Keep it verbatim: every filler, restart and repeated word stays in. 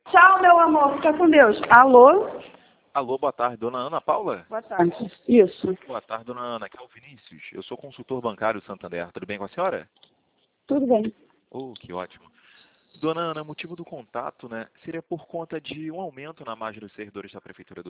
Tchau, meu amor. Fica com Deus. Alô? Alô, boa tarde, dona Ana Paula? Boa tarde. Isso. Boa tarde, dona Ana. Aqui é o Vinícius. Eu sou consultor bancário do Santander. Tudo bem com a senhora? Tudo bem. Oh, que ótimo. Dona Ana, o motivo do contato, né, seria por conta de um aumento na margem dos servidores da Prefeitura do